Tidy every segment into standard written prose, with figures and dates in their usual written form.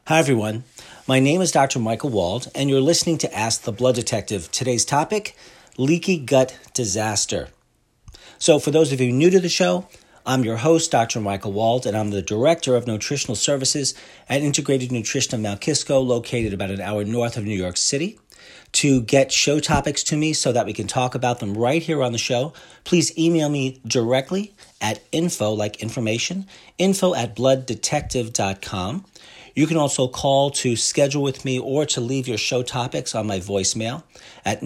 Hi, everyone. My name is Dr. Michael Wald, and you're listening to Ask the Blood Detective. Today's topic, leaky gut disaster. So for those of you new to the show, I'm your host, Dr. Michael Wald, and I'm the Director of Nutritional Services at Integrated Nutrition of Mount Kisco, located about an hour north of New York City. To get show topics to me so that we can talk about them right here on the show, please email me directly at info, like information, info@blooddetective.com. You can also call to schedule with me or to leave your show topics on my voicemail at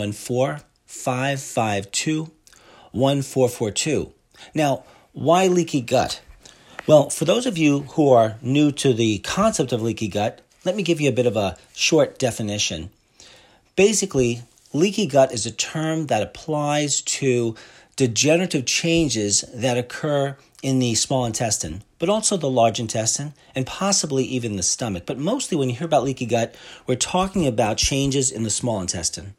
914-552-1442. Now, why leaky gut? Well, for those of you who are new to the concept of leaky gut, let me give you a bit of a short definition. Basically, leaky gut is a term that applies to degenerative changes that occur in the small intestine, but also the large intestine and possibly even the stomach. But mostly when you hear about leaky gut, we're talking about changes in the small intestine.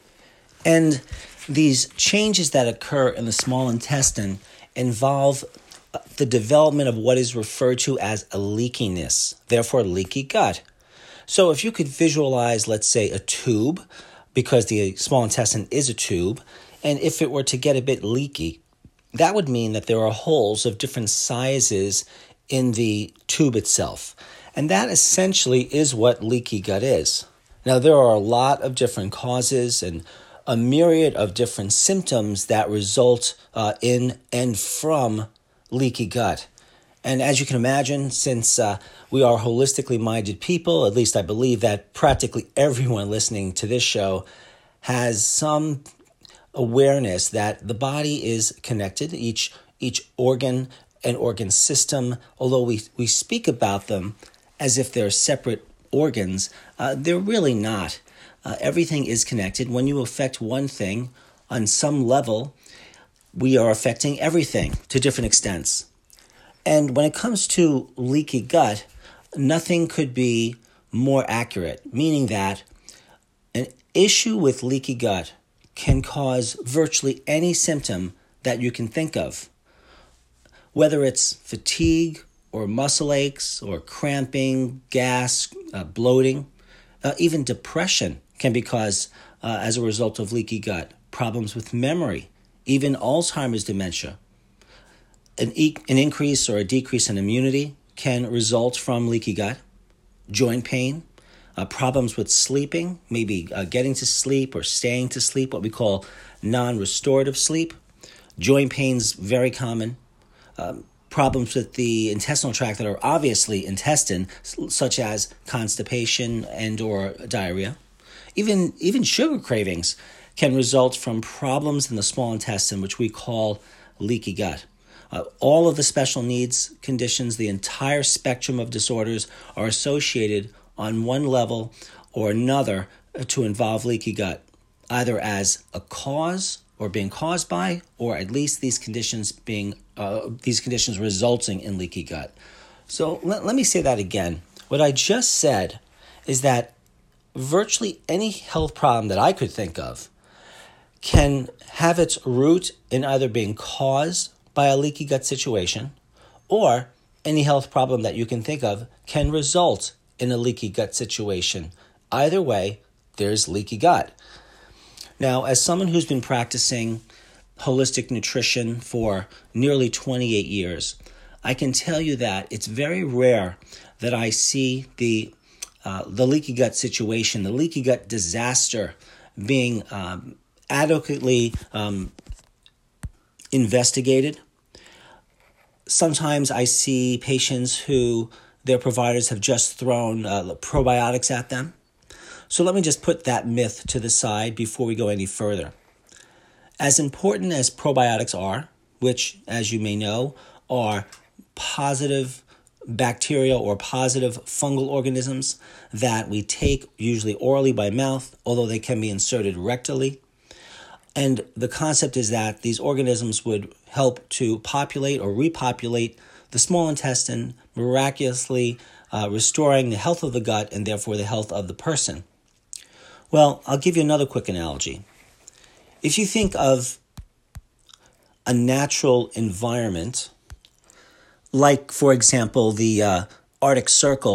And these changes that occur in the small intestine involve the development of what is referred to as a leakiness, therefore leaky gut. So if you could visualize, let's say, a tube, because the small intestine is a tube, and if it were to get a bit leaky, that would mean that there are holes of different sizes in the tube itself. And that essentially is what leaky gut is. Now, there are a lot of different causes and a myriad of different symptoms that result in and from leaky gut. And as you can imagine, since we are holistically minded people, at least I believe that practically everyone listening to this show has some awareness that the body is connected, each organ and organ system, although we speak about them as if they're separate organs, they're really not. Everything is connected. When you affect one thing, on some level, we are affecting everything to different extents. And when it comes to leaky gut, nothing could be more accurate, meaning that an issue with leaky gut can cause virtually any symptom that you can think of. Whether it's fatigue or muscle aches or cramping, gas, bloating, even depression can be caused as a result of leaky gut. Problems with memory, even Alzheimer's dementia. An increase or a decrease in immunity can result from leaky gut. Joint pain, problems with sleeping, maybe getting to sleep or staying to sleep, what we call non-restorative sleep. Joint pains, very common. Problems with the intestinal tract that are obviously intestine, such as constipation and or diarrhea. Even sugar cravings can result from problems in the small intestine, which we call leaky gut. All of the special needs conditions, the entire spectrum of disorders are associated on one level or another to involve leaky gut, either as a cause or being caused by, or at least these conditions resulting in leaky gut. So let me say that again. What I just said is that virtually any health problem that I could think of can have its root in either being caused by a leaky gut situation, or any health problem that you can think of can result in a leaky gut situation. Either way, there's leaky gut. Now, as someone who's been practicing holistic nutrition for nearly 28 years, I can tell you that it's very rare that I see the leaky gut situation, the leaky gut disaster being adequately investigated. Sometimes I see patients who their providers have just thrown probiotics at them. So let me just put that myth to the side before we go any further. As important as probiotics are, which, as you may know, are positive bacteria or positive fungal organisms that we take usually orally by mouth, although they can be inserted rectally. And the concept is that these organisms would help to populate or repopulate the small intestine, miraculously restoring the health of the gut and therefore the health of the person. Well, I'll give you another quick analogy. If you think of a natural environment, like, for example, the Arctic Circle,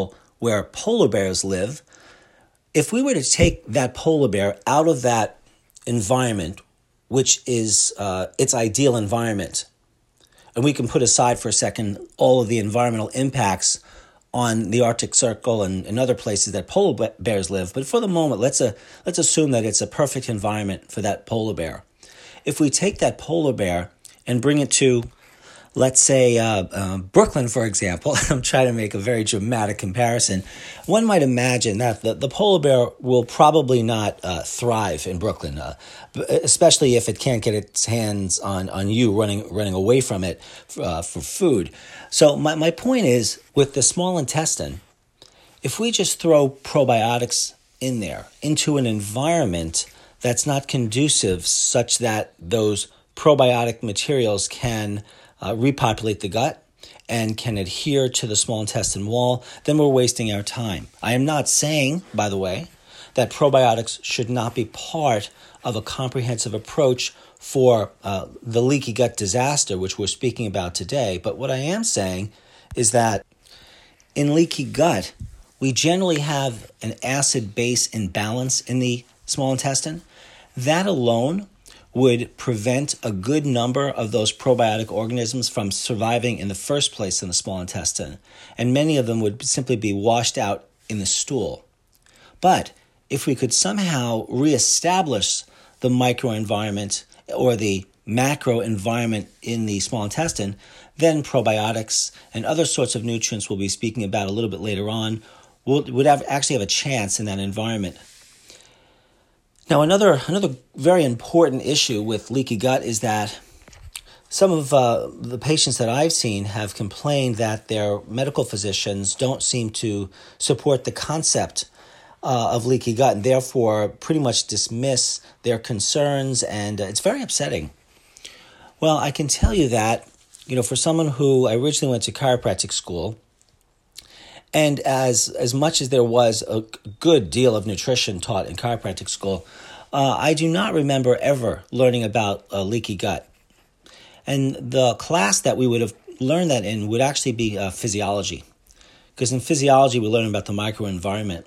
where polar bears live, if we were to take that polar bear out of that environment, which is its ideal environment, and we can put aside for a second all of the environmental impacts on the Arctic Circle and other places that polar bears live. But for the moment, let's assume that it's a perfect environment for that polar bear. If we take that polar bear and bring it to, let's say, Brooklyn, for example, I'm trying to make a very dramatic comparison, one might imagine that the polar bear will probably not thrive in Brooklyn, especially if it can't get its hands on you running away from it for food. So my point is, with the small intestine, if we just throw probiotics in there into an environment that's not conducive such that those probiotic materials can repopulate the gut and can adhere to the small intestine wall, then we're wasting our time. I am not saying, by the way, that probiotics should not be part of a comprehensive approach for the leaky gut disaster, which we're speaking about today. But what I am saying is that in leaky gut, we generally have an acid-base imbalance in the small intestine. That alone would prevent a good number of those probiotic organisms from surviving in the first place in the small intestine, and many of them would simply be washed out in the stool. But if we could somehow reestablish the microenvironment or the macroenvironment in the small intestine, then probiotics and other sorts of nutrients we'll be speaking about a little bit later on would actually have a chance in that environment. Now, another very important issue with leaky gut is that some of the patients that I've seen have complained that their medical physicians don't seem to support the concept of leaky gut and therefore pretty much dismiss their concerns, and it's very upsetting. Well, I can tell you that, for someone who I originally went to chiropractic school, and as much as there was a good deal of nutrition taught in chiropractic school, I do not remember ever learning about leaky gut. And the class that we would have learned that in would actually be physiology, because in physiology we learn about the microenvironment.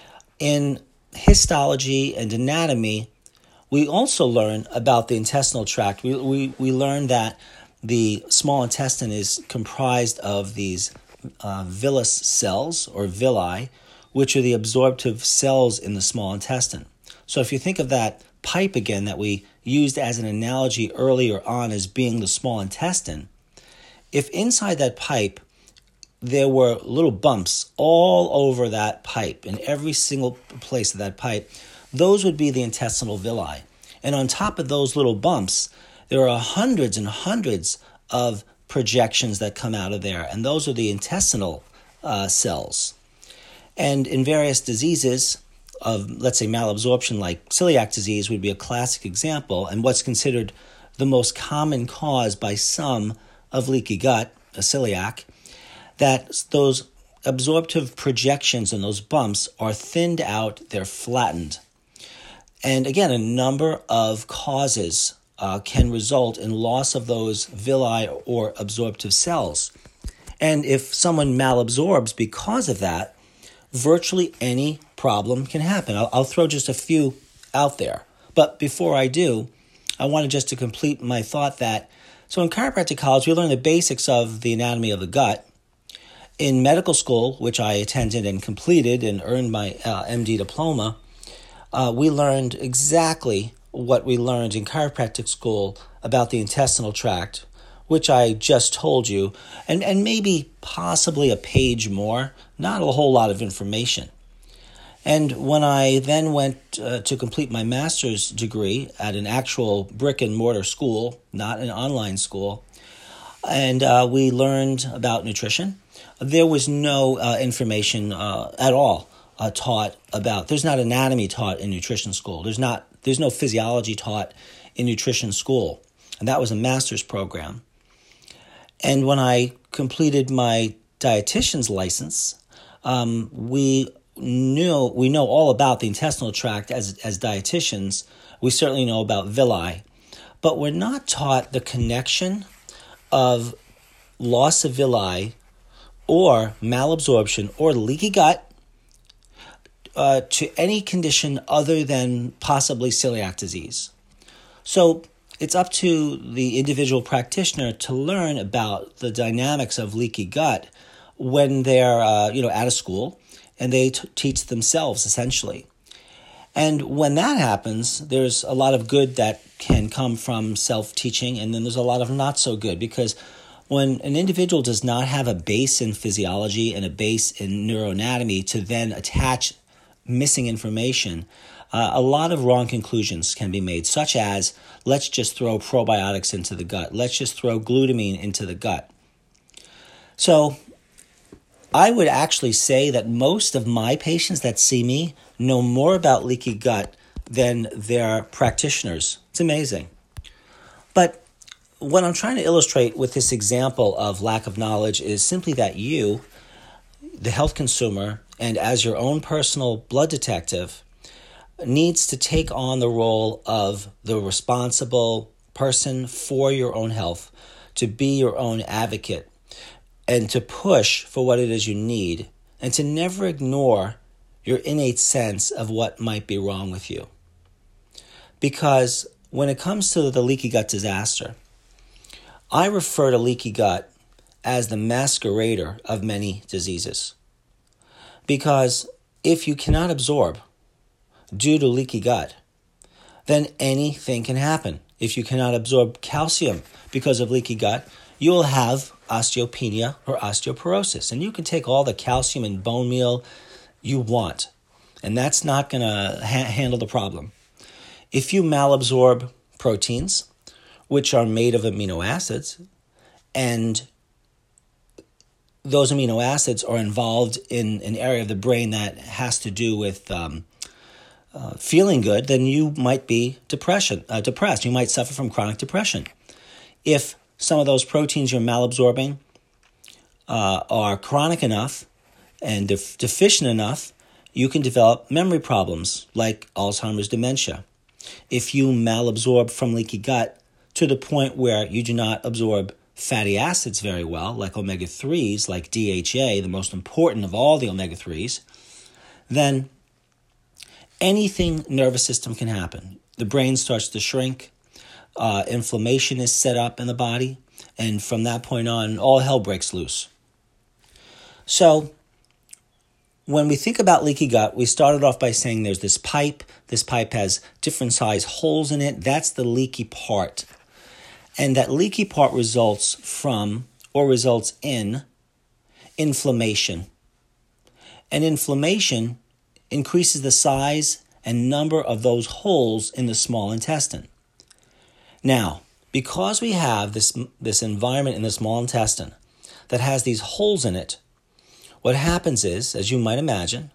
In histology and anatomy, we also learn about the intestinal tract. We learn that the small intestine is comprised of these villus cells, or villi, which are the absorptive cells in the small intestine. So if you think of that pipe again that we used as an analogy earlier on as being the small intestine, if inside that pipe there were little bumps all over that pipe, in every single place of that pipe, those would be the intestinal villi. And on top of those little bumps, there are hundreds and hundreds of projections that come out of there, and those are the intestinal cells. And in various diseases of, let's say, malabsorption, like celiac disease would be a classic example, and what's considered the most common cause by some of leaky gut, a celiac, that those absorptive projections and those bumps are thinned out, they're flattened. And again, a number of causes can result in loss of those villi or absorptive cells. And if someone malabsorbs because of that, virtually any problem can happen. I'll throw just a few out there. But before I do, I wanted just to complete my thought that, so in chiropractic college, we learn the basics of the anatomy of the gut. In medical school, which I attended and completed and earned my MD diploma, we learned exactly what we learned in chiropractic school about the intestinal tract, which I just told you, and maybe possibly a page more, not a whole lot of information. And when I then went to complete my master's degree at an actual brick and mortar school, not an online school, and we learned about nutrition, there was no information at all taught about. There's not anatomy taught in nutrition school. There's no physiology taught in nutrition school, and that was a master's program. And when I completed my dietitian's license, we know all about the intestinal tract as dietitians. We certainly know about villi, but we're not taught the connection of loss of villi or malabsorption or leaky gut to any condition other than possibly celiac disease. So it's up to the individual practitioner to learn about the dynamics of leaky gut when they're out of school and they teach themselves essentially. And when that happens, there's a lot of good that can come from self-teaching, and then there's a lot of not so good, because when an individual does not have a base in physiology and a base in neuroanatomy to then attach missing information, a lot of wrong conclusions can be made, such as, let's just throw probiotics into the gut. Let's just throw glutamine into the gut. So I would actually say that most of my patients that see me know more about leaky gut than their practitioners. It's amazing. But what I'm trying to illustrate with this example of lack of knowledge is simply that you, the health consumer, and as your own personal blood detective, needs to take on the role of the responsible person for your own health, to be your own advocate, and to push for what it is you need, and to never ignore your innate sense of what might be wrong with you. Because when it comes to the leaky gut disaster, I refer to leaky gut as the masquerader of many diseases. Because if you cannot absorb due to leaky gut, then anything can happen. If you cannot absorb calcium because of leaky gut, you will have osteopenia or osteoporosis. And you can take all the calcium and bone meal you want, and that's not going to handle the problem. If you malabsorb proteins, which are made of amino acids, and those amino acids are involved in an area of the brain that has to do with feeling good, then you might be depressed. You might suffer from chronic depression. If some of those proteins you're malabsorbing are chronic enough and deficient enough, you can develop memory problems like Alzheimer's dementia. If you malabsorb from leaky gut to the point where you do not absorb fatty acids very well, like omega-3s, like DHA, the most important of all the omega-3s, then anything nervous system can happen. The brain starts to shrink, inflammation is set up in the body, and from that point on, all hell breaks loose. So when we think about leaky gut, we started off by saying there's this pipe. This pipe has different size holes in it. That's the leaky part. And that leaky part results from or results in inflammation. And inflammation increases the size and number of those holes in the small intestine. Now, because we have this environment in the small intestine that has these holes in it, what happens is, as you might imagine,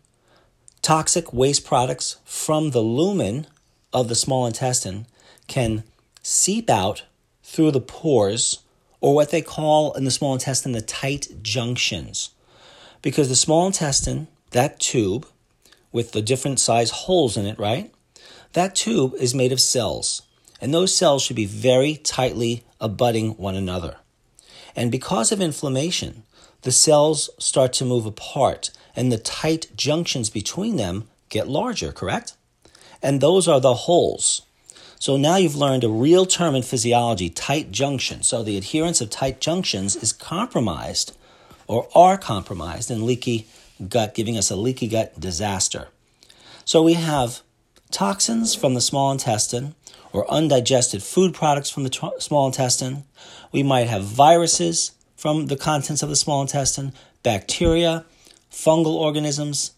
toxic waste products from the lumen of the small intestine can seep out through the pores, or what they call in the small intestine the tight junctions. Because the small intestine, that tube with the different size holes in it, right? That tube is made of cells, and those cells should be very tightly abutting one another. And because of inflammation, the cells start to move apart, and the tight junctions between them get larger, correct? And those are the holes. So now you've learned a real term in physiology, tight junction. So the adherence of tight junctions is compromised or are compromised in leaky gut, giving us a leaky gut disaster. So we have toxins from the small intestine or undigested food products from the small intestine. We might have viruses from the contents of the small intestine, bacteria, fungal organisms,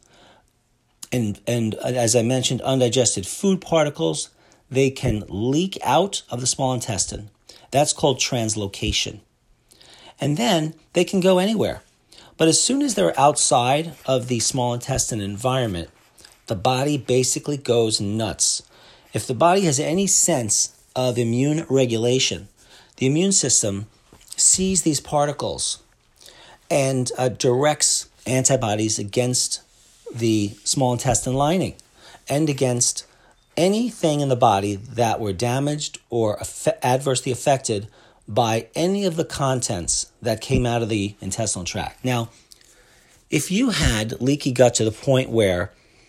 and as I mentioned, undigested food particles. They can leak out of the small intestine. That's called translocation. And then they can go anywhere. But as soon as they're outside of the small intestine environment, the body basically goes nuts. If the body has any sense of immune regulation, the immune system sees these particles and directs antibodies against the small intestine lining and against anything in the body that were damaged or adversely affected by any of the contents that came out of the intestinal tract. Now, if you had leaky gut to the point where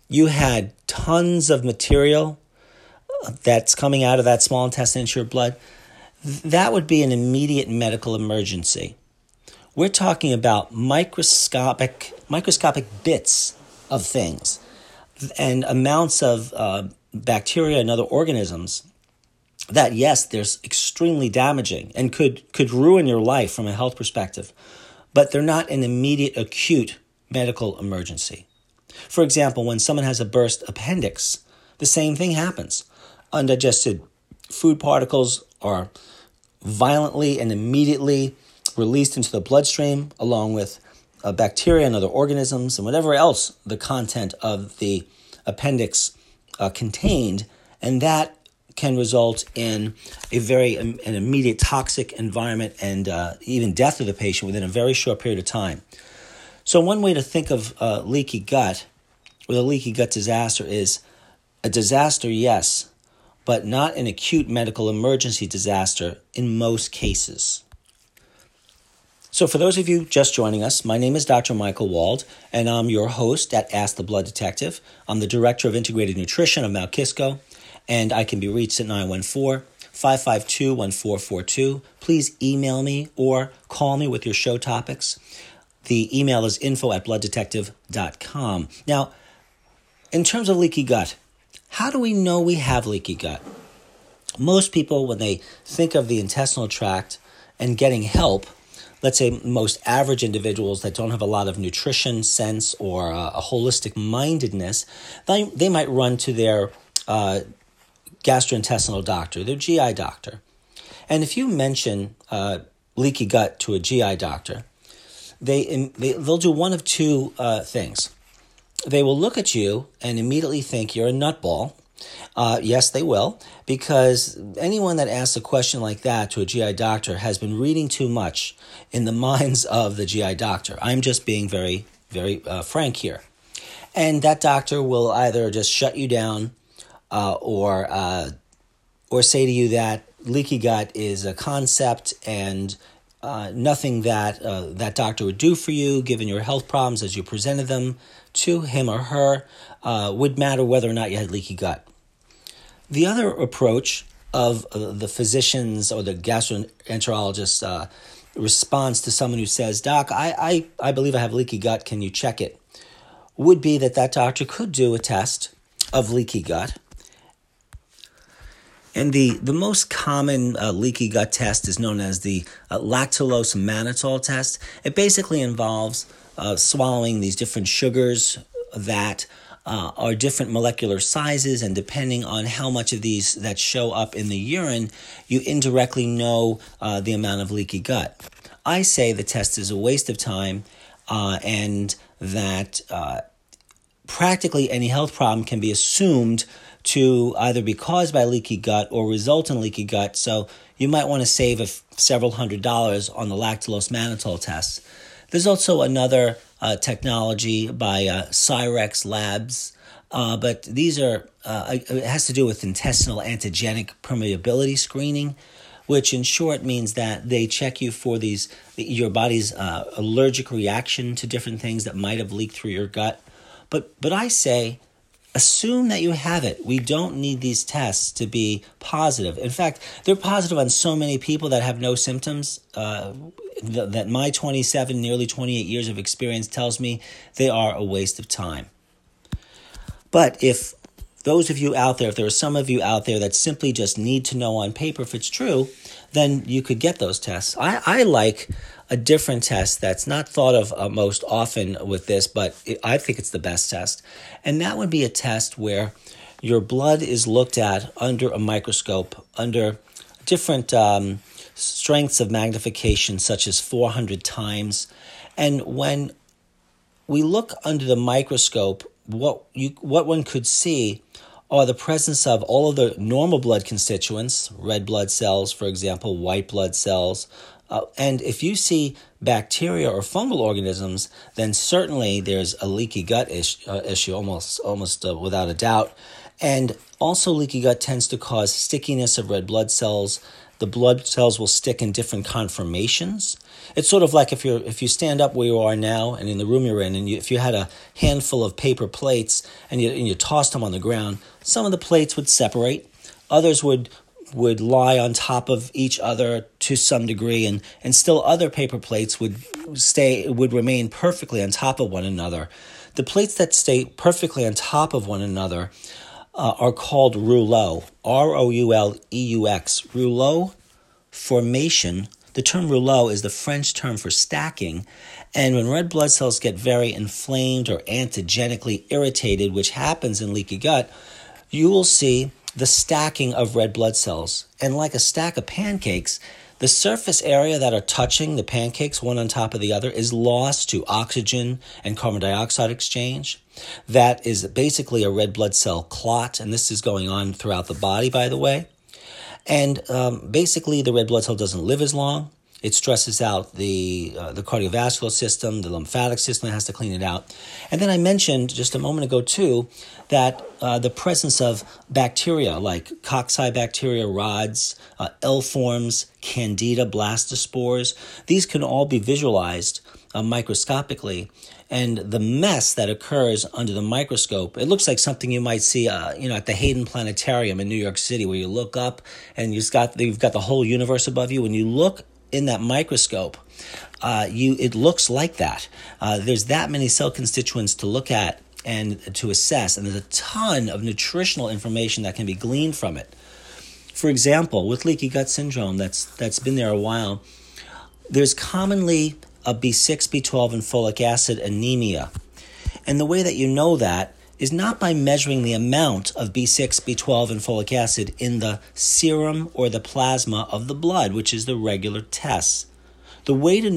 you had tons of material that's coming out of that small intestine into your blood, that would be an immediate medical emergency. We're talking about microscopic bits of things and amounts of bacteria and other organisms that, yes, they're extremely damaging and could ruin your life from a health perspective, but they're not an immediate acute medical emergency. For example, when someone has a burst appendix, the same thing happens. Undigested food particles are violently and immediately released into the bloodstream, along with bacteria and other organisms and whatever else the content of the appendix contained, and that can result in an immediate toxic environment and even death of the patient within a very short period of time. So one way to think of leaky gut, or the leaky gut disaster, is a disaster, yes, but not an acute medical emergency disaster in most cases. So for those of you just joining us, my name is Dr. Michael Wald, and I'm your host at Ask the Blood Detective. I'm the Director of Integrated Nutrition of Mount Kisco, and I can be reached at 914-552-1442. Please email me or call me with your show topics. The email is info@blooddetective.com. Now, in terms of leaky gut, how do we know we have leaky gut? Most people, when they think of the intestinal tract and getting help, let's say most average individuals that don't have a lot of nutrition sense or a holistic mindedness, they might run to their gastrointestinal doctor, their GI doctor. And if you mention leaky gut to a GI doctor, they'll do one of two things. They will look at you and immediately think you're a nutball. Yes, they will, because anyone that asks a question like that to a GI doctor has been reading too much in the minds of the GI doctor. I'm just being very, very frank here. And that doctor will either just shut you down or say to you that leaky gut is a concept and nothing that that doctor would do for you, given your health problems as you presented them to him or her, would matter whether or not you had leaky gut. The other approach of the physician's or the gastroenterologist's response to someone who says, "Doc, I believe I have leaky gut, can you check it?" would be that doctor could do a test of leaky gut. And the most common leaky gut test is known as the lactulose mannitol test. It basically involves swallowing these different sugars that are different molecular sizes, and depending on how much of these that show up in the urine, you indirectly know the amount of leaky gut. I say the test is a waste of time and that practically any health problem can be assumed to either be caused by leaky gut or result in leaky gut, so you might want to save several $100s on the lactulose mannitol test. There's also another technology by Cyrex Labs, but these are it has to do with intestinal antigenic permeability screening, which in short means that they check you for your body's allergic reaction to different things that might have leaked through your gut. But I say, assume that you have it. We don't need these tests to be positive. In fact, they're positive on so many people that have no symptoms that my 27, nearly 28 years of experience tells me they are a waste of time. But if those of you out there, if there are some of you out there that simply just need to know on paper if it's true, then you could get those tests. I like a different test that's not thought of most often with this, but I think it's the best test. And that would be a test where your blood is looked at under a microscope, under different strengths of magnification, such as 400 times. And when we look under the microscope, what one could see are the presence of all of the normal blood constituents, red blood cells, for example, white blood cells. And if you see bacteria or fungal organisms, then certainly there's a leaky gut issue, almost without a doubt. And also leaky gut tends to cause stickiness of red blood cells the blood cells will stick in different conformations. It's sort of like if you stand up where you are now and in the room you're in, and if you had a handful of paper plates and you tossed them on the ground, some of the plates would separate, others would lie on top of each other to some degree, and still other paper plates would remain perfectly on top of one another. The plates that stay perfectly on top of one another are called rouleaux, Rouleux. Rouleau formation, the term rouleau is the French term for stacking, and when red blood cells get very inflamed or antigenically irritated, which happens in leaky gut, you will see the stacking of red blood cells. And like a stack of pancakes, the surface area that are touching the pancakes one on top of the other is lost to oxygen and carbon dioxide exchange. That is basically a red blood cell clot, and this is going on throughout the body, by the way. And basically, the red blood cell doesn't live as long. It stresses out the cardiovascular system, the lymphatic system has to clean it out. And then I mentioned just a moment ago, too, that the presence of bacteria like cocci bacteria, rods, L-forms, candida, blastospores, these can all be visualized microscopically. And the mess that occurs under the microscope, it looks like something you might see at the Hayden Planetarium in New York City, where you look up and you've got the whole universe above you. When you look in that microscope, it looks like that. There's that many cell constituents to look at and to assess, and there's a ton of nutritional information that can be gleaned from it. For example, with leaky gut syndrome that's been there a while, there's commonly a B6, B12, and folic acid anemia. And the way that you know that is not by measuring the amount of B6, B12, and folic acid in the serum or the plasma of the blood, which is the regular test. The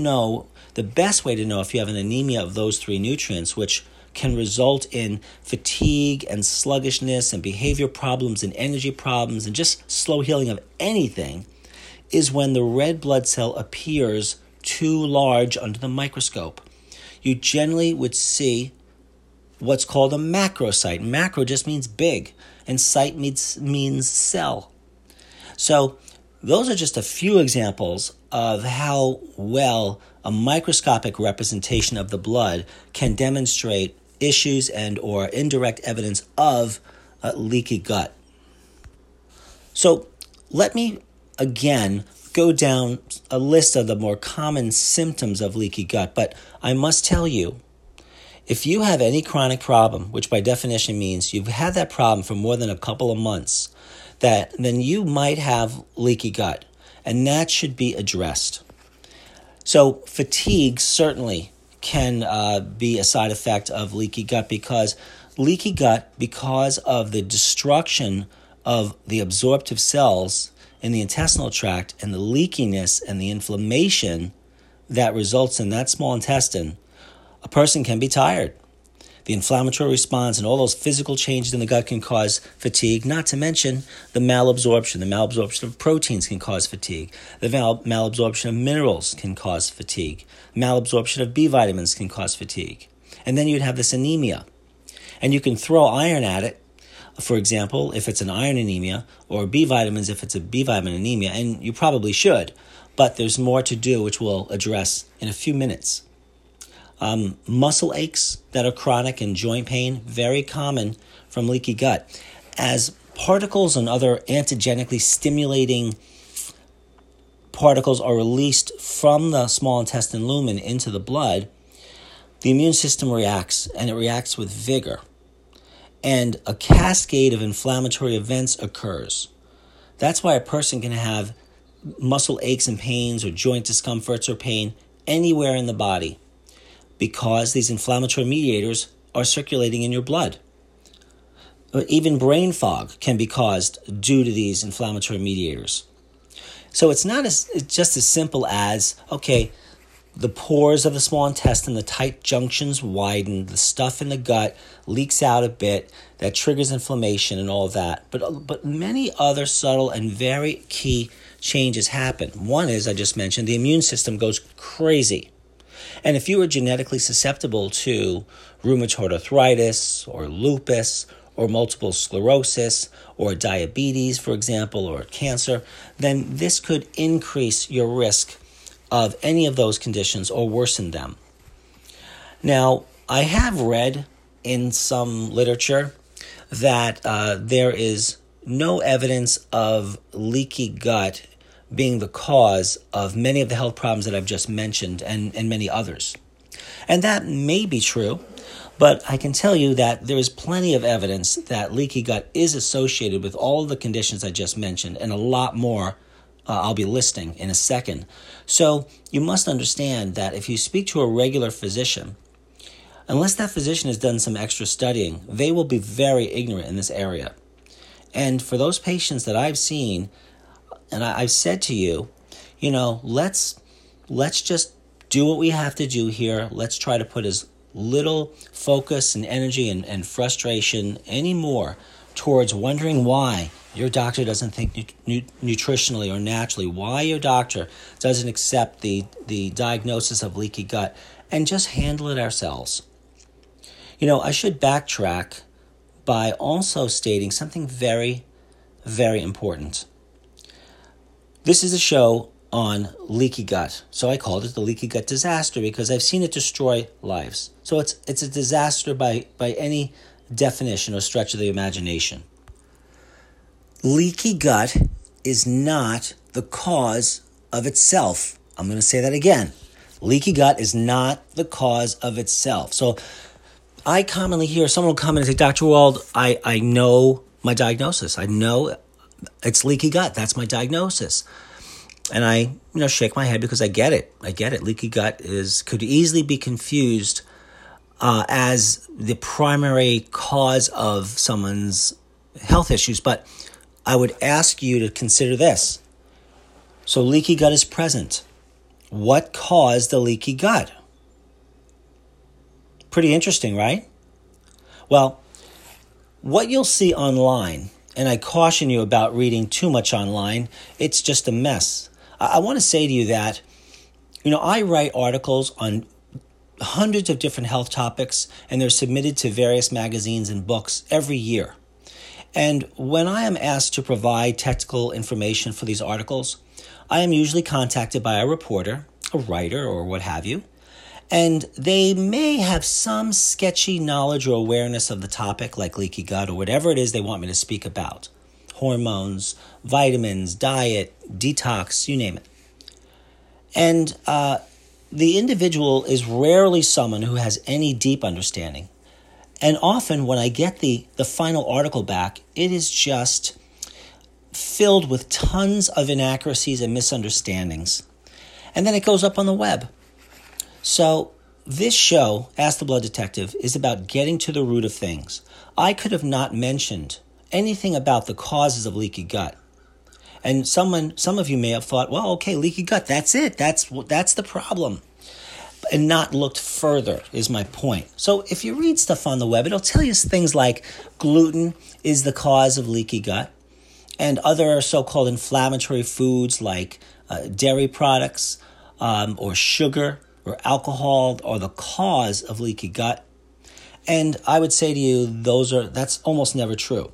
best way to know if you have an anemia of those three nutrients, which can result in fatigue and sluggishness and behavior problems and energy problems and just slow healing of anything, is when the red blood cell appears too large under the microscope. You generally would see what's called a macrocyte. Macro just means big, and cyte means cell. So those are just a few examples of how well a microscopic representation of the blood can demonstrate issues and or indirect evidence of leaky gut. So let me again go down a list of the more common symptoms of leaky gut, but I must tell you, if you have any chronic problem, which by definition means you've had that problem for more than a couple of months, then you might have leaky gut, and that should be addressed. So fatigue certainly can be a side effect of leaky gut, because of the destruction of the absorptive cells in the intestinal tract and the leakiness and the inflammation that results in that small intestine, a person can be tired. The inflammatory response and all those physical changes in the gut can cause fatigue, not to mention the malabsorption. The malabsorption of proteins can cause fatigue. The malabsorption of minerals can cause fatigue. Malabsorption of B vitamins can cause fatigue. And then you'd have this anemia. And you can throw iron at it, for example, if it's an iron anemia, or B vitamins if it's a B vitamin anemia, and you probably should. But there's more to do, which we'll address in a few minutes. Muscle aches that are chronic and joint pain, very common from leaky gut. As particles and other antigenically stimulating particles are released from the small intestine lumen into the blood, the immune system reacts, and it reacts with vigor. And a cascade of inflammatory events occurs. That's why a person can have muscle aches and pains or joint discomforts or pain anywhere in the body, because these inflammatory mediators are circulating in your blood. Even brain fog can be caused due to these inflammatory mediators. So it's just as simple as, okay, the pores of the small intestine, the tight junctions widen, the stuff in the gut leaks out a bit, that triggers inflammation and all of that. But many other subtle and very key changes happen. One is, I just mentioned, the immune system goes crazy. And if you are genetically susceptible to rheumatoid arthritis or lupus or multiple sclerosis or diabetes, for example, or cancer, then this could increase your risk of any of those conditions or worsen them. Now, I have read in some literature that there is no evidence of leaky gut being the cause of many of the health problems that I've just mentioned and many others. And that may be true, but I can tell you that there is plenty of evidence that leaky gut is associated with all of the conditions I just mentioned and a lot more I'll be listing in a second. So you must understand that if you speak to a regular physician, unless that physician has done some extra studying, they will be very ignorant in this area. And for those patients that I've seen, and I've said to you, let's just do what we have to do here. Let's try to put as little focus and energy and frustration anymore towards wondering why your doctor doesn't think nutritionally or naturally, why your doctor doesn't accept the diagnosis of leaky gut, and just handle it ourselves. I should backtrack by also stating something very, very important. This is a show on leaky gut. So I called it the leaky gut disaster because I've seen it destroy lives. So it's a disaster by any definition or stretch of the imagination. Leaky gut is not the cause of itself. I'm going to say that again. Leaky gut is not the cause of itself. So I commonly hear someone will come in and say, Dr. Wald, I know my diagnosis. I know it's leaky gut. That's my diagnosis. And I, shake my head because I get it. Leaky gut could easily be confused as the primary cause of someone's health issues. But I would ask you to consider this. So leaky gut is present. What caused the leaky gut? Pretty interesting, right? Well, what you'll see online, and I caution you about reading too much online, it's just a mess. I want to say to you that, I write articles on hundreds of different health topics, and they're submitted to various magazines and books every year. And when I am asked to provide technical information for these articles, I am usually contacted by a reporter, a writer, or what have you, and they may have some sketchy knowledge or awareness of the topic, like leaky gut or whatever it is they want me to speak about. Hormones, vitamins, diet, detox, you name it. And the individual is rarely someone who has any deep understanding. And often when I get the final article back, it is just filled with tons of inaccuracies and misunderstandings. And then it goes up on the web. So this show, Ask the Blood Detective, is about getting to the root of things. I could have not mentioned anything about the causes of leaky gut. And some of you may have thought, well, okay, leaky gut, that's it. That's the problem. And not looked further is my point. So if you read stuff on the web, it'll tell you things like gluten is the cause of leaky gut, and other so-called inflammatory foods like dairy products or sugar or alcohol are the cause of leaky gut. And I would say to you, that's almost never true.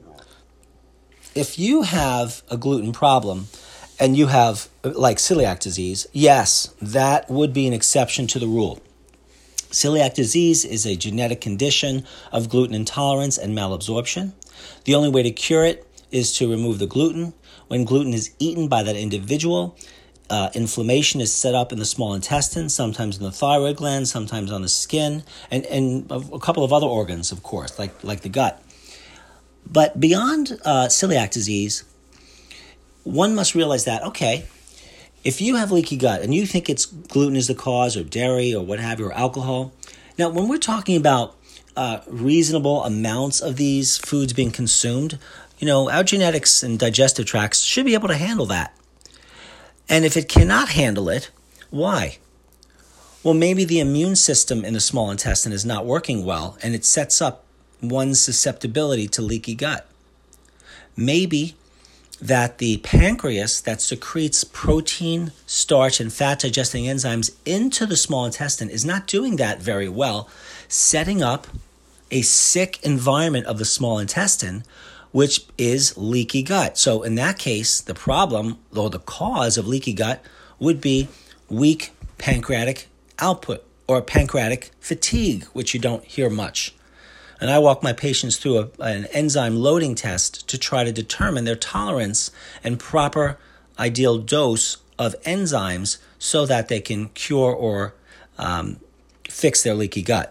If you have a gluten problem and you have like celiac disease, yes, that would be an exception to the rule. Celiac disease is a genetic condition of gluten intolerance and malabsorption. The only way to cure it is to remove the gluten. When gluten is eaten by that individual, inflammation is set up in the small intestine, sometimes in the thyroid gland, sometimes on the skin, and a couple of other organs, of course, like the gut. But beyond celiac disease, one must realize that, okay, if you have leaky gut and you think it's gluten is the cause or dairy or what have you or alcohol, now when we're talking about reasonable amounts of these foods being consumed, our genetics and digestive tracts should be able to handle that. And if it cannot handle it, why? Well, maybe the immune system in the small intestine is not working well, and it sets up one's susceptibility to leaky gut. Maybe that the pancreas that secretes protein, starch, and fat-digesting enzymes into the small intestine is not doing that very well, setting up a sick environment of the small intestine, which is leaky gut. So in that case, the problem or the cause of leaky gut would be weak pancreatic output or pancreatic fatigue, which you don't hear much. And I walk my patients through an enzyme loading test to try to determine their tolerance and proper ideal dose of enzymes so that they can cure or fix their leaky gut.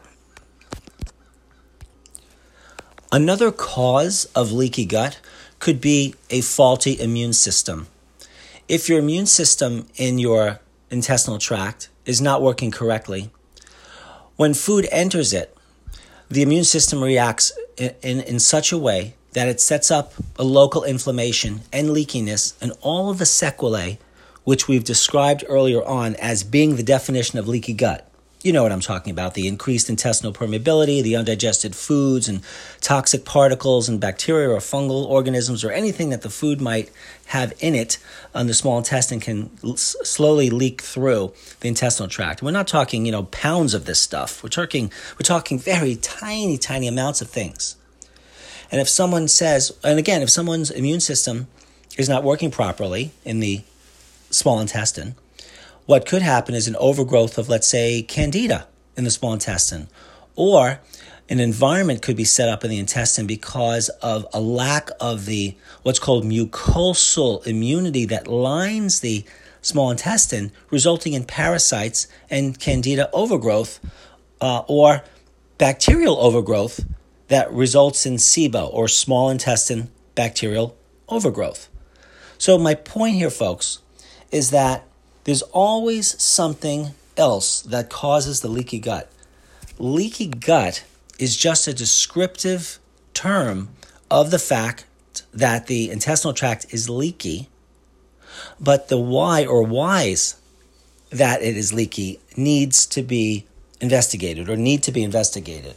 Another cause of leaky gut could be a faulty immune system. If your immune system in your intestinal tract is not working correctly, when food enters it, the immune system reacts in such a way that it sets up a local inflammation and leakiness and all of the sequelae, which we've described earlier on as being the definition of leaky gut. You know what I'm talking about, the increased intestinal permeability, the undigested foods and toxic particles and bacteria or fungal organisms or anything that the food might have in it on the small intestine can slowly leak through the intestinal tract. We're not talking, pounds of this stuff. We're talking very tiny amounts of things. And if someone says, and again, if someone's immune system is not working properly in the small intestine, what could happen is an overgrowth of, let's say, candida in the small intestine, or an environment could be set up in the intestine because of a lack of the what's called mucosal immunity that lines the small intestine, resulting in parasites and candida overgrowth or bacterial overgrowth that results in SIBO or small intestine bacterial overgrowth. So my point here, folks, is that there's always something else that causes the leaky gut. Leaky gut is just a descriptive term of the fact that the intestinal tract is leaky, but the why or whys that it is leaky needs to be investigated or need to be investigated.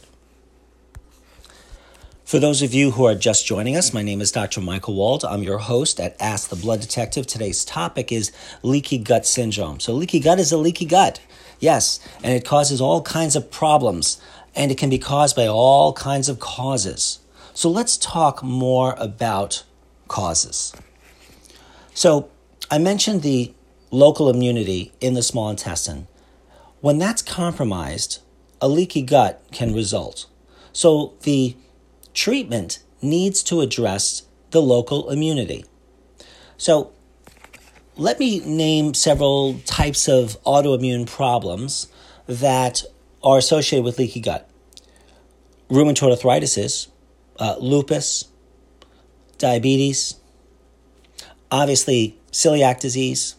For those of you who are just joining us, my name is Dr. Michael Wald. I'm your host at Ask the Blood Detective. Today's topic is leaky gut syndrome. So leaky gut is a leaky gut, yes, and it causes all kinds of problems, and it can be caused by all kinds of causes. So let's talk more about causes. So I mentioned the local immunity in the small intestine. When that's compromised, a leaky gut can result. So the treatment needs to address the local immunity. So let me name several types of autoimmune problems that are associated with leaky gut. Rheumatoid arthritis, lupus, diabetes, obviously celiac disease,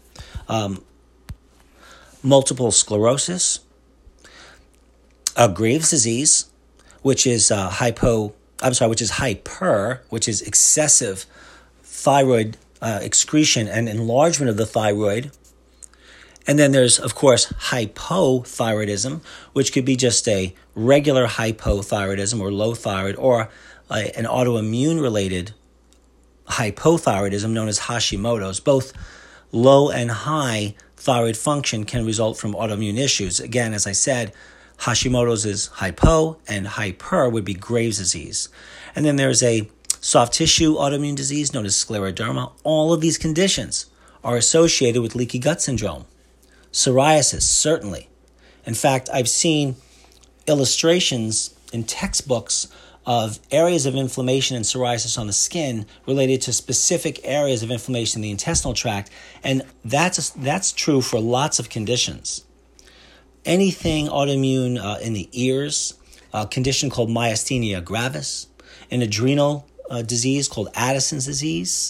multiple sclerosis, Graves' disease, which is hyper, which is excessive thyroid excretion and enlargement of the thyroid. And then there's, of course, hypothyroidism, which could be just a regular hypothyroidism or low thyroid, or an autoimmune-related hypothyroidism known as Hashimoto's. Both low and high thyroid function can result from autoimmune issues. Again, as I said, Hashimoto's is hypo, and hyper would be Graves' disease. And then there's a soft tissue autoimmune disease known as scleroderma. All of these conditions are associated with leaky gut syndrome. Psoriasis, certainly. In fact, I've seen illustrations in textbooks of areas of inflammation and psoriasis on the skin related to specific areas of inflammation in the intestinal tract, and that's true for lots of conditions. Anything autoimmune in the ears, a condition called myasthenia gravis, an adrenal disease called Addison's disease,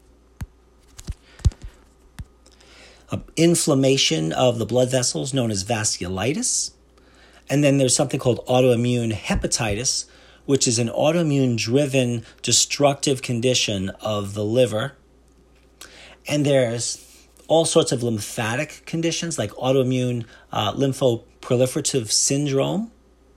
inflammation of the blood vessels known as vasculitis, and then there's something called autoimmune hepatitis, which is an autoimmune-driven destructive condition of the liver, and there's all sorts of lymphatic conditions like autoimmune lymphoproliferative syndrome.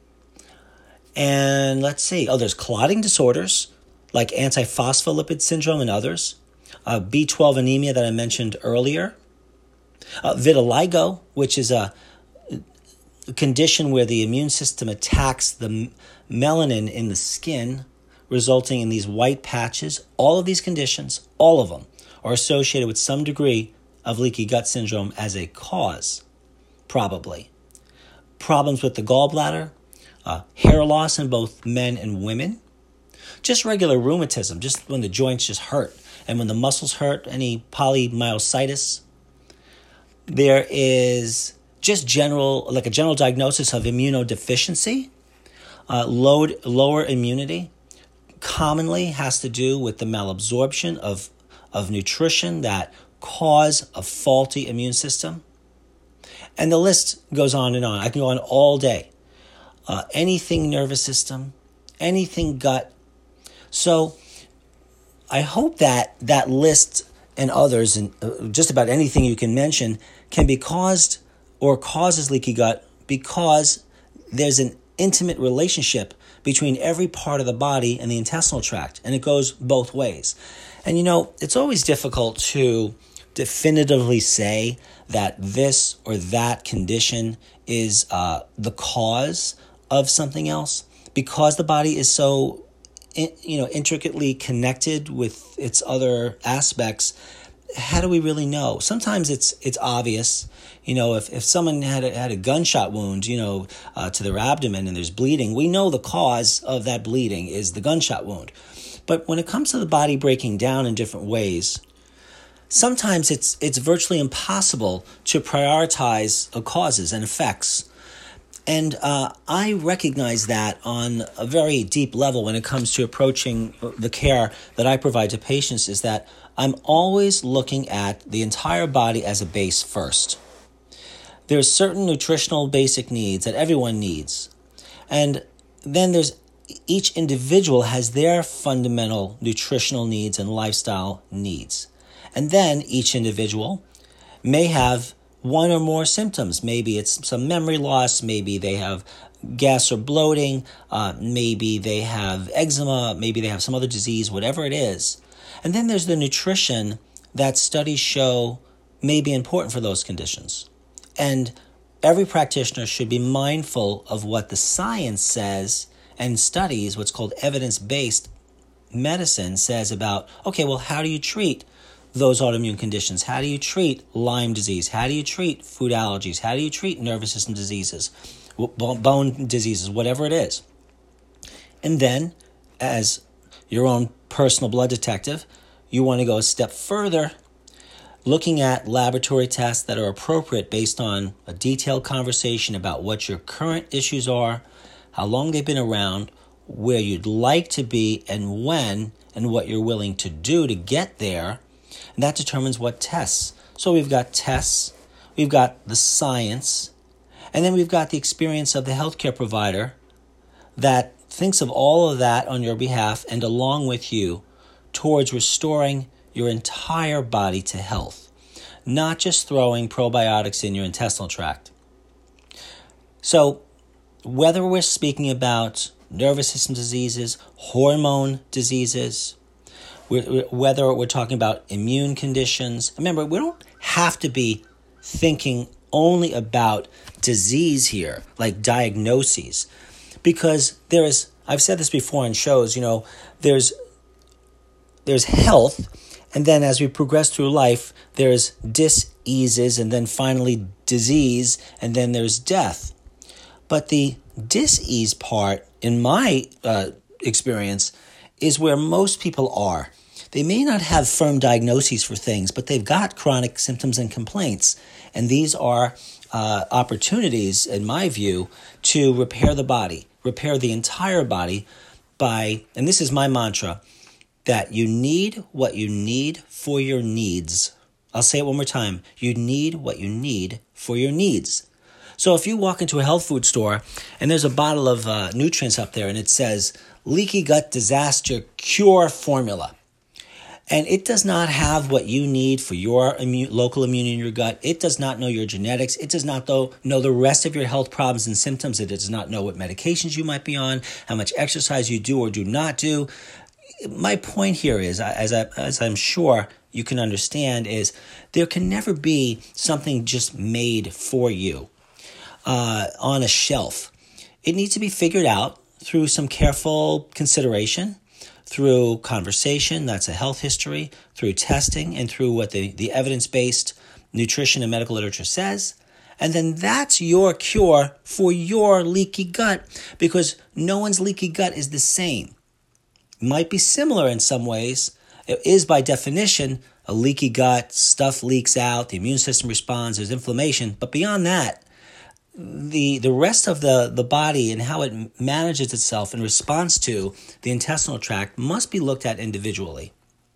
And let's see, there's clotting disorders like antiphospholipid syndrome and others. B12 anemia that I mentioned earlier. Vitiligo, which is a condition where the immune system attacks the melanin in the skin, resulting in these white patches. All of these conditions, all of them, are associated with some degree of leaky gut syndrome as a cause, probably. Problems with the gallbladder, hair loss in both men and women, just regular rheumatism, just when the joints just hurt, and when the muscles hurt, any polymyositis. There is just a general diagnosis of immunodeficiency, lower immunity, commonly has to do with the malabsorption of nutrition that cause a faulty immune system. And the list goes on and on. I can go on all day. Anything nervous system, anything gut. So I hope that list and others, and just about anything you can mention, can be caused or causes leaky gut because there's an intimate relationship between every part of the body and the intestinal tract, and it goes both ways. And it's always difficult to definitively say that this or that condition is the cause of something else, because the body is so intricately connected with its other aspects. How do we really know? Sometimes it's obvious. If someone had a gunshot wound, to their abdomen and there's bleeding, we know the cause of that bleeding is the gunshot wound. But when it comes to the body breaking down in different ways, sometimes it's virtually impossible to prioritize causes and effects. And I recognize that on a very deep level when it comes to approaching the care that I provide to patients, is that I'm always looking at the entire body as a base first. There's certain nutritional basic needs that everyone needs. And then each individual has their fundamental nutritional needs and lifestyle needs. And then each individual may have one or more symptoms. Maybe it's some memory loss. Maybe they have gas or bloating. Maybe they have eczema. Maybe they have some other disease, whatever it is. And then there's the nutrition that studies show may be important for those conditions. And every practitioner should be mindful of what the science says and studies, what's called evidence-based medicine, says about, okay, well, how do you treat those autoimmune conditions? How do you treat Lyme disease? How do you treat food allergies? How do you treat nervous system diseases, bone diseases, whatever it is? And then, as your own personal blood detective, you want to go a step further, looking at laboratory tests that are appropriate based on a detailed conversation about what your current issues are, how long they've been around, where you'd like to be, and when, and what you're willing to do to get there. And that determines what tests. So we've got tests, we've got the science, and then we've got the experience of the healthcare provider that thinks of all of that on your behalf and along with you towards restoring your entire body to health, not just throwing probiotics in your intestinal tract. So whether we're speaking about nervous system diseases, hormone diseases, whether we're talking about immune conditions, remember, we don't have to be thinking only about disease here, like diagnoses, because I've said this before in shows, there's health, and then as we progress through life, there's diseases, and then finally disease, and then there's death. But the disease part, in my experience, is where most people are. They may not have firm diagnoses for things, but they've got chronic symptoms and complaints. And these are opportunities, in my view, to repair the body, repair the entire body by, and this is my mantra, that you need what you need for your needs. I'll say it one more time. You need what you need for your needs. So if you walk into a health food store and there's a bottle of nutrients up there and it says leaky gut disaster cure formula, and it does not have what you need for your local immunity in your gut. It does not know your genetics. It does not know the rest of your health problems and symptoms. It does not know what medications you might be on, how much exercise you do or do not do. My point here is, as I'm sure you can understand, is there can never be something just made for you. on a shelf. It needs to be figured out through some careful consideration, through conversation, that's a health history, through testing, and through what the evidence-based nutrition and medical literature says. And then that's your cure for your leaky gut, because no one's leaky gut is the same. It might be similar in some ways. It is by definition a leaky gut, stuff leaks out, the immune system responds, there's inflammation. But beyond that, the rest of the body and how it manages itself in response to the intestinal tract must be looked at individually.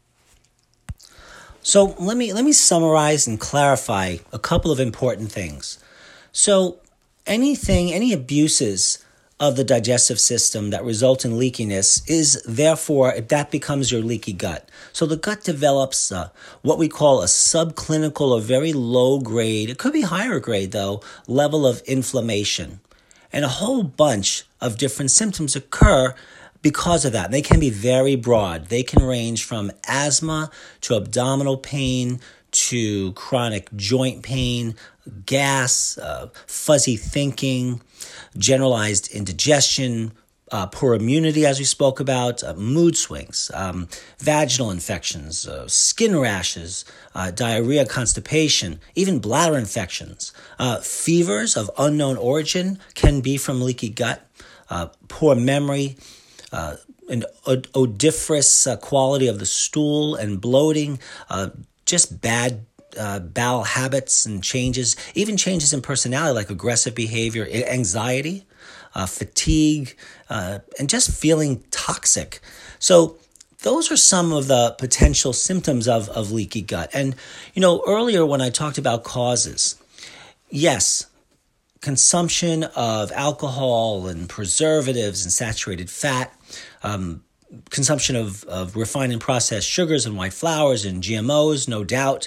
So let me summarize and clarify a couple of important things. So any abuses of the digestive system that result in leakiness is therefore, that becomes your leaky gut. So the gut develops what we call a subclinical or very low grade, it could be higher grade though, level of inflammation. And a whole bunch of different symptoms occur because of that. They can be very broad. They can range from asthma to abdominal pain to chronic joint pain, gas, fuzzy thinking, generalized indigestion, poor immunity, as we spoke about, mood swings, vaginal infections, skin rashes, diarrhea, constipation, even bladder infections. Fevers of unknown origin can be from leaky gut, poor memory, an odoriferous quality of the stool and bloating, just bad bowel habits and changes, even changes in personality like aggressive behavior, anxiety, fatigue, and just feeling toxic. So those are some of the potential symptoms of leaky gut. And, earlier when I talked about causes, yes, consumption of alcohol and preservatives and saturated fat, consumption of refined and processed sugars and white flours and GMOs, no doubt,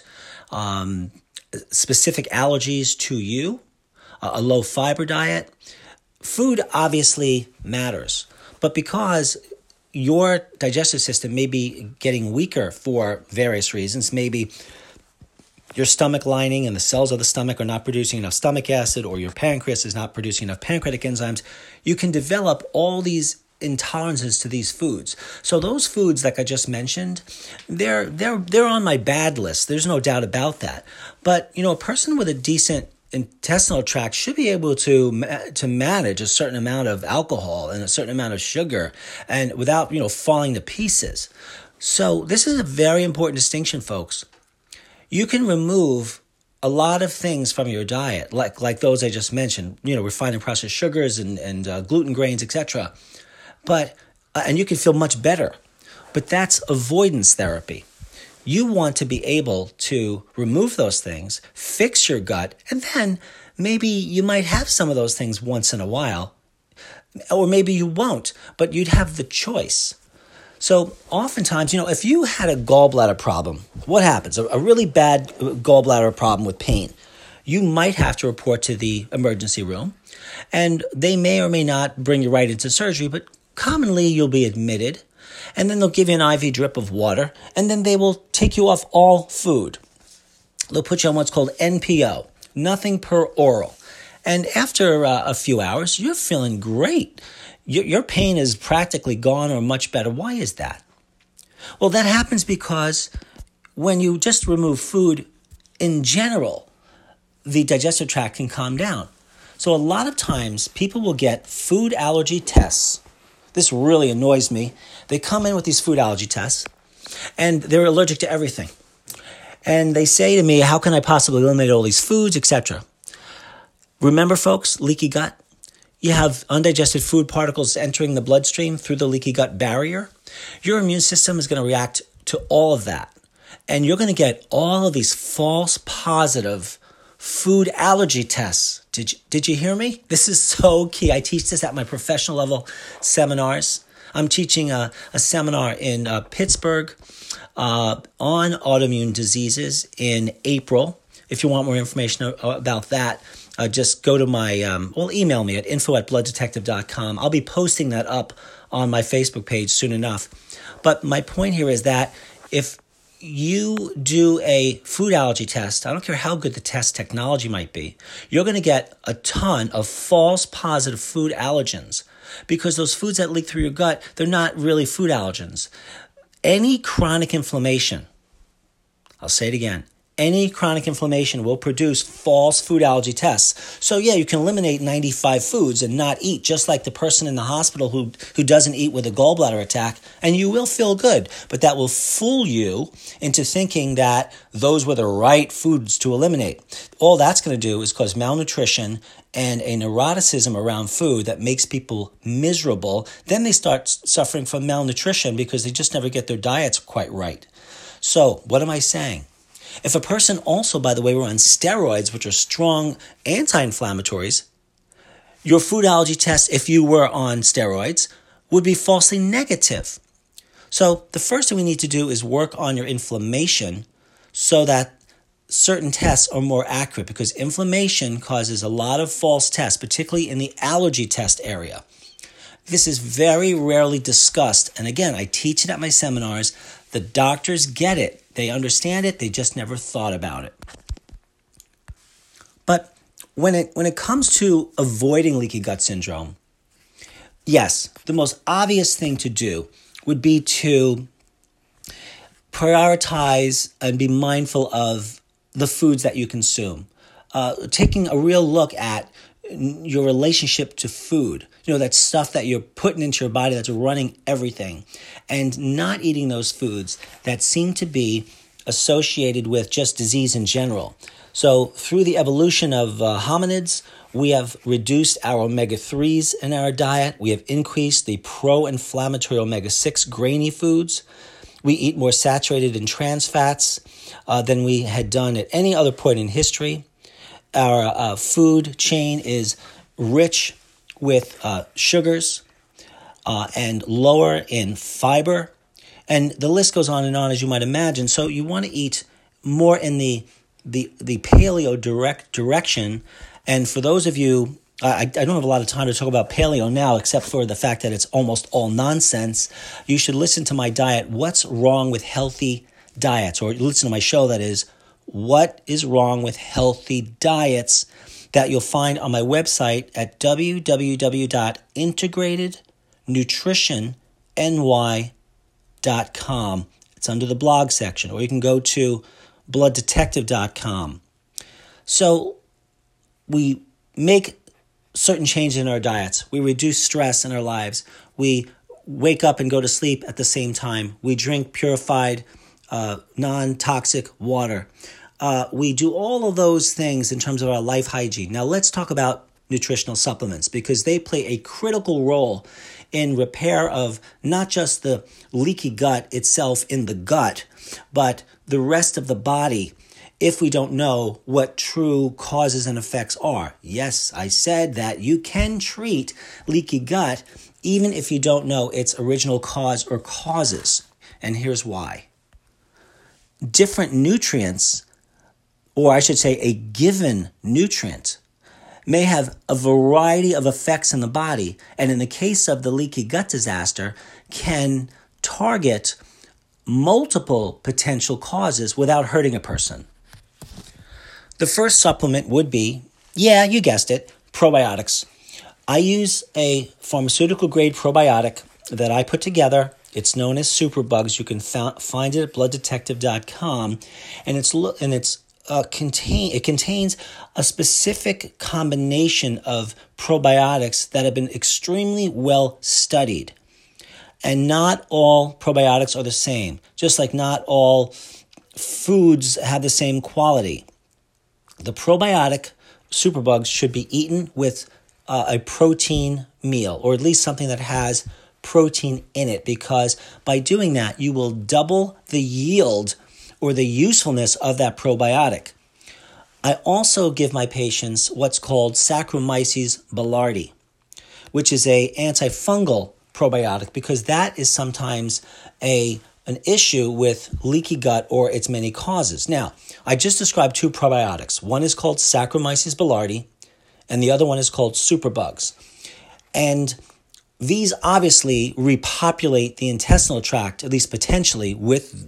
specific allergies to you, a low fiber diet. Food obviously matters, but because your digestive system may be getting weaker for various reasons, maybe your stomach lining and the cells of the stomach are not producing enough stomach acid, or your pancreas is not producing enough pancreatic enzymes, you can develop all these intolerances to these foods. So those foods, like I just mentioned, they're on my bad list. There's no doubt about that. But a person with a decent intestinal tract should be able to manage a certain amount of alcohol and a certain amount of sugar, and without falling to pieces. So this is a very important distinction, folks. You can remove a lot of things from your diet, like those I just mentioned, refined and processed sugars and gluten grains, etc. And you can feel much better. But that's avoidance therapy. You want to be able to remove those things, fix your gut, and then maybe you might have some of those things once in a while, or maybe you won't, but you'd have the choice. So oftentimes, if you had a gallbladder problem, what happens? A really bad gallbladder problem with pain. You might have to report to the emergency room, and they may or may not bring you right into surgery, but commonly you'll be admitted, and then they'll give you an IV drip of water, and then they will take you off all food. They'll put you on what's called NPO, nothing per oral. And after a few hours, you're feeling great. Your pain is practically gone or much better. Why is that? Well, that happens because when you just remove food, in general, the digestive tract can calm down. So a lot of times, people will get food allergy tests. This really annoys me. They come in with these food allergy tests, and they're allergic to everything. And they say to me, how can I possibly eliminate all these foods, etc.? Remember, folks, leaky gut? You have undigested food particles entering the bloodstream through the leaky gut barrier. Your immune system is going to react to all of that. And you're going to get all of these false positive food allergy tests. Did you hear me? This is so key. I teach this at my professional level seminars. I'm teaching a seminar in Pittsburgh on autoimmune diseases in April. If you want more information about that, just go to my, email me at info@blooddetective.com. I'll be posting that up on my Facebook page soon enough. But my point here is that if you do a food allergy test, I don't care how good the test technology might be, you're going to get a ton of false positive food allergens because those foods that leak through your gut, they're not really food allergens. Any chronic inflammation, I'll say it again, any chronic inflammation will produce false food allergy tests. So yeah, you can eliminate 95 foods and not eat, just like the person in the hospital who doesn't eat with a gallbladder attack, and you will feel good. But that will fool you into thinking that those were the right foods to eliminate. All that's going to do is cause malnutrition and a neuroticism around food that makes people miserable. Then they start suffering from malnutrition because they just never get their diets quite right. So what am I saying? If a person also, by the way, were on steroids, which are strong anti-inflammatories, your food allergy test, if you were on steroids, would be falsely negative. So the first thing we need to do is work on your inflammation so that certain tests are more accurate, because inflammation causes a lot of false tests, particularly in the allergy test area. This is very rarely discussed. And again, I teach it at my seminars. The doctors get it. They understand it. They just never thought about it. But when it comes to avoiding leaky gut syndrome, yes, the most obvious thing to do would be to prioritize and be mindful of the foods that you consume. Taking a real look at your relationship to food, that stuff that you're putting into your body that's running everything, and not eating those foods that seem to be associated with just disease in general. So through the evolution of hominids, we have reduced our omega-3s in our diet. We have increased the pro-inflammatory omega-6 grainy foods. We eat more saturated and trans fats than we had done at any other point in history. Our food chain is rich with sugars and lower in fiber. And the list goes on, as you might imagine. So you want to eat more in the paleo direction. And for those of you, I don't have a lot of time to talk about paleo now, except for the fact that it's almost all nonsense. You should listen to my diet, What's Wrong with Healthy Diets, or listen to my show, that is, What is Wrong with Healthy Diets, that you'll find on my website at www.integratednutritionny.com. It's under the blog section, or you can go to blooddetective.com. So we make certain changes in our diets. We reduce stress in our lives. We wake up and go to sleep at the same time. We drink purified, non-toxic water. We do all of those things in terms of our life hygiene. Now let's talk about nutritional supplements, because they play a critical role in repair of not just the leaky gut itself in the gut, but the rest of the body, if we don't know what true causes and effects are. Yes, I said that you can treat leaky gut even if you don't know its original cause or causes. And here's why. Different nutrients, or I should say a given nutrient, may have a variety of effects in the body, and in the case of the leaky gut disaster, can target multiple potential causes without hurting a person. The first supplement would be, yeah, you guessed it, probiotics. I use a pharmaceutical-grade probiotic that I put together. It's known as Superbugs. You can find it at blooddetective.com, and it contains a specific combination of probiotics that have been extremely well studied. And not all probiotics are the same, just like not all foods have the same quality. The probiotic Superbugs should be eaten with a protein meal, or at least something that has protein in it, because by doing that, you will double the yield or the usefulness of that probiotic. I also give my patients what's called Saccharomyces boulardii, which is an antifungal probiotic, because that is sometimes an issue with leaky gut or its many causes. Now, I just described two probiotics. One is called Saccharomyces boulardii, and the other one is called Superbugs. And these obviously repopulate the intestinal tract, at least potentially, with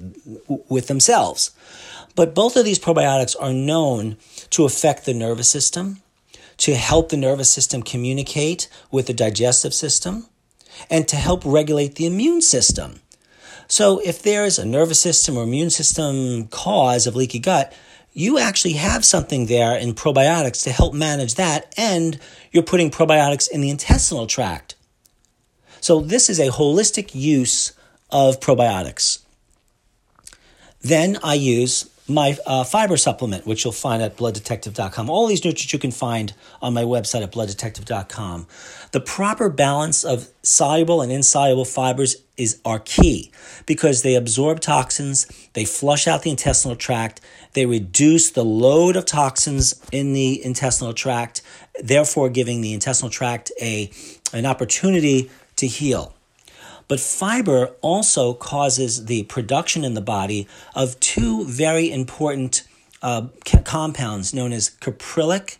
with themselves. But both of these probiotics are known to affect the nervous system, to help the nervous system communicate with the digestive system, and to help regulate the immune system. So if there is a nervous system or immune system cause of leaky gut, you actually have something there in probiotics to help manage that, and you're putting probiotics in the intestinal tract. So this is a holistic use of probiotics. Then I use my fiber supplement, which you'll find at blooddetective.com. All these nutrients you can find on my website at blooddetective.com. The proper balance of soluble and insoluble fibers are key because they absorb toxins, they flush out the intestinal tract, they reduce the load of toxins in the intestinal tract, therefore giving the intestinal tract an opportunity to heal. But fiber also causes the production in the body of two very important compounds known as caprylic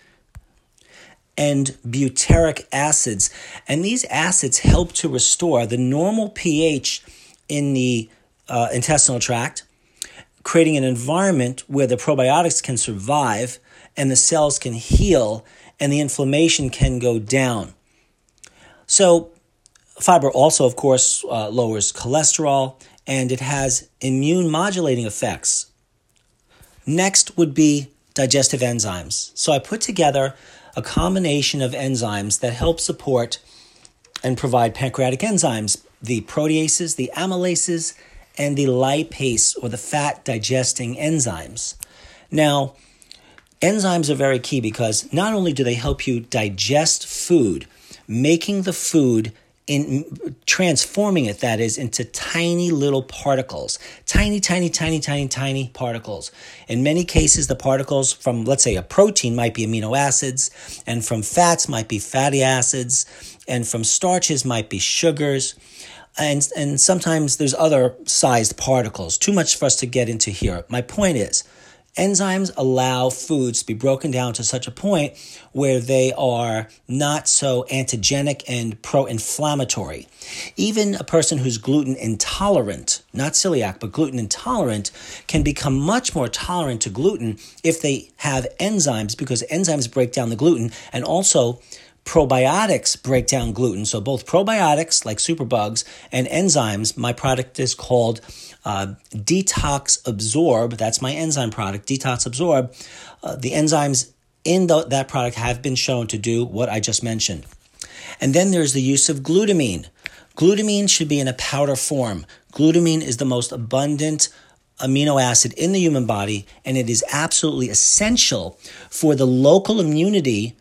and butyric acids. And these acids help to restore the normal pH in the intestinal tract, creating an environment where the probiotics can survive and the cells can heal and the inflammation can go down. So fiber also, of course, lowers cholesterol, and it has immune modulating effects. Next would be digestive enzymes. So I put together a combination of enzymes that help support and provide pancreatic enzymes, the proteases, the amylases, and the lipase, or the fat digesting enzymes. Now, enzymes are very key because not only do they help you digest food, making the food in transforming it, that is, into tiny little particles, tiny particles. In many cases, the particles from, let's say, a protein might be amino acids, and from fats might be fatty acids, and from starches might be sugars, and sometimes there's other sized particles. Too much for us to get into here. My point is, enzymes allow foods to be broken down to such a point where they are not so antigenic and pro-inflammatory. Even a person who's gluten intolerant, not celiac, but gluten intolerant, can become much more tolerant to gluten if they have enzymes, because enzymes break down the gluten, and also probiotics break down gluten. So both probiotics like superbugs and enzymes, my product is called Detox Absorb. That's my enzyme product, Detox Absorb. The enzymes in that product have been shown to do what I just mentioned. And then there's the use of glutamine. Glutamine should be in a powder form. Glutamine is the most abundant amino acid in the human body, and it is absolutely essential for the local immunity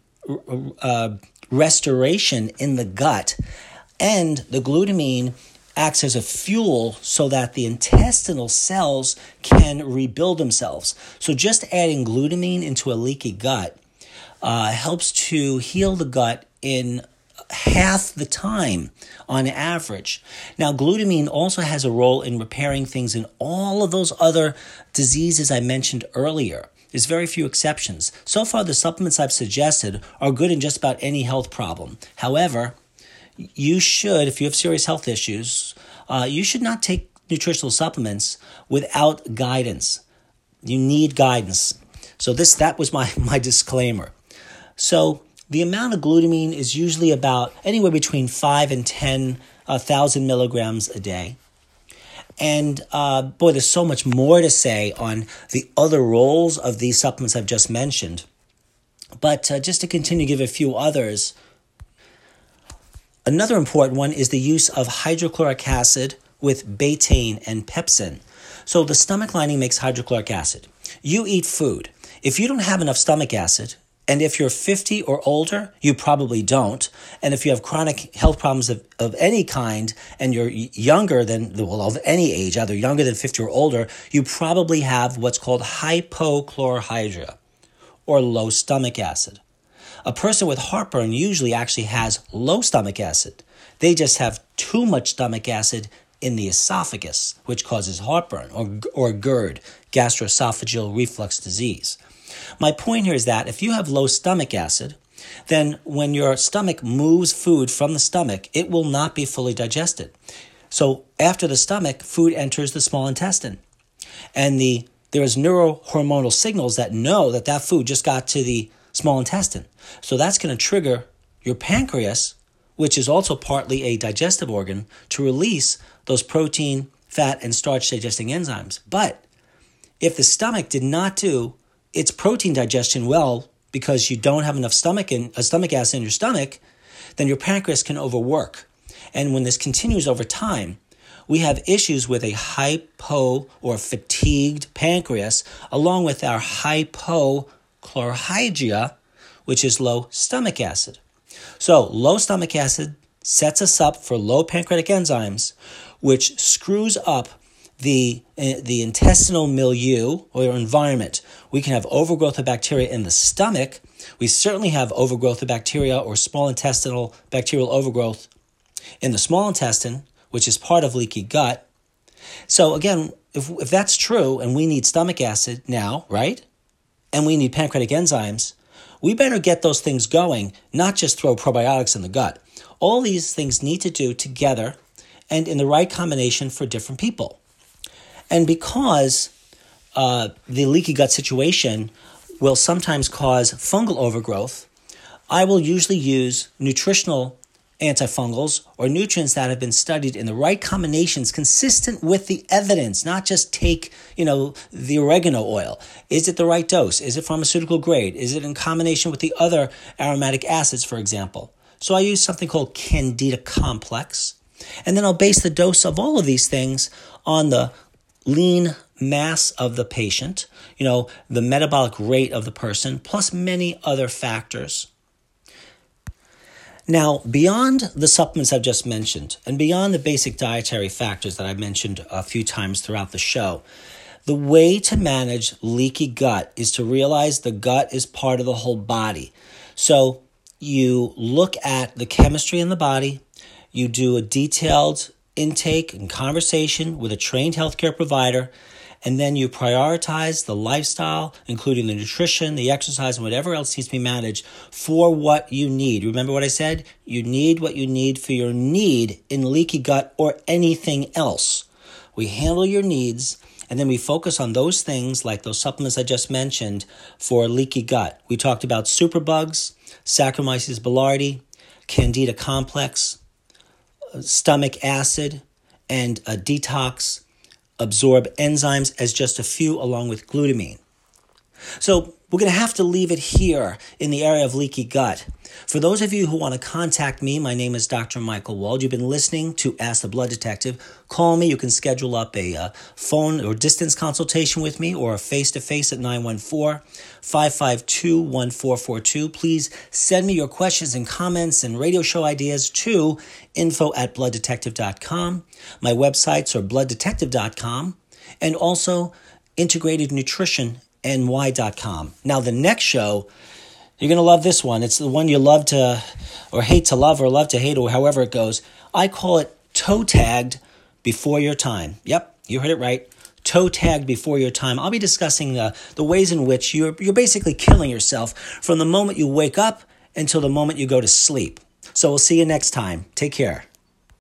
restoration in the gut. And the glutamine acts as a fuel so that the intestinal cells can rebuild themselves. So just adding glutamine into a leaky gut helps to heal the gut in half the time on average. Now, glutamine also has a role in repairing things in all of those other diseases I mentioned earlier. There's very few exceptions. So far, the supplements I've suggested are good in just about any health problem. However, you should, if you have serious health issues, you should not take nutritional supplements without guidance. You need guidance. So that was my disclaimer. So the amount of glutamine is usually about anywhere between 5 and 10,000 milligrams a day. And boy, there's so much more to say on the other roles of these supplements I've just mentioned. But just to continue to give a few others, another important one is the use of hydrochloric acid with betaine and pepsin. So the stomach lining makes hydrochloric acid. You eat food. If you don't have enough stomach acid, and if you're 50 or older, you probably don't. And if you have chronic health problems of any kind, and you're younger than, of any age, either younger than 50 or older, you probably have what's called hypochlorhydria, or low stomach acid. A person with heartburn usually actually has low stomach acid. They just have too much stomach acid in the esophagus, which causes heartburn, or GERD, gastroesophageal reflux disease. My point here is that if you have low stomach acid, then when your stomach moves food from the stomach, it will not be fully digested. So after the stomach, food enters the small intestine. And there is neurohormonal signals that know that that food just got to the small intestine. So that's going to trigger your pancreas, which is also partly a digestive organ, to release those protein, fat, and starch digesting enzymes. But if the stomach did not do its protein digestion well because you don't have enough stomach acid in your stomach, then your pancreas can overwork. And when this continues over time, we have issues with a hypo or fatigued pancreas, along with our hypochlorhydria, which is low stomach acid. So low stomach acid sets us up for low pancreatic enzymes, which screws up the intestinal milieu or environment. We can have overgrowth of bacteria in the stomach. We certainly have overgrowth of bacteria or small intestinal bacterial overgrowth in the small intestine, which is part of leaky gut. So again, if that's true and we need stomach acid now, right? And we need pancreatic enzymes, we better get those things going, not just throw probiotics in the gut. All these things need to do together and in the right combination for different people. And because the leaky gut situation will sometimes cause fungal overgrowth, I will usually use nutritional antifungals or nutrients that have been studied in the right combinations consistent with the evidence, not just take, the oregano oil. Is it the right dose? Is it pharmaceutical grade? Is it in combination with the other aromatic acids, for example? So I use something called Candida complex, and then I'll base the dose of all of these things on the lean mass of the patient, the metabolic rate of the person, plus many other factors. Now, beyond the supplements I've just mentioned, and beyond the basic dietary factors that I've mentioned a few times throughout the show, the way to manage leaky gut is to realize the gut is part of the whole body. So you look at the chemistry in the body, you do a detailed intake and conversation with a trained healthcare provider, and then you prioritize the lifestyle, including the nutrition, the exercise, and whatever else needs to be managed for what you need. Remember what I said? You need what you need for your need in leaky gut or anything else. We handle your needs, and then we focus on those things like those supplements I just mentioned for leaky gut. We talked about superbugs, Saccharomyces boulardii, Candida complex, stomach acid, and a detox, absorb enzymes as just a few, along with glutamine. So we're going to have to leave it here in the area of leaky gut. For those of you who want to contact me, my name is Dr. Michael Wald. You've been listening to Ask the Blood Detective. Call me. You can schedule up a phone or distance consultation with me or a face-to-face at 914-552-1442. Please send me your questions and comments and radio show ideas to info@blooddetective.com. My websites are blooddetective.com and also integratednutritionny.com. Now, the next show, you're going to love this one. It's the one you love to, or hate to love, or love to hate, or however it goes. I call it toe tagged before your time. Yep, you heard it right. Toe tagged before your time. I'll be discussing the ways in which you're basically killing yourself from the moment you wake up until the moment you go to sleep. So we'll see you next time. Take care.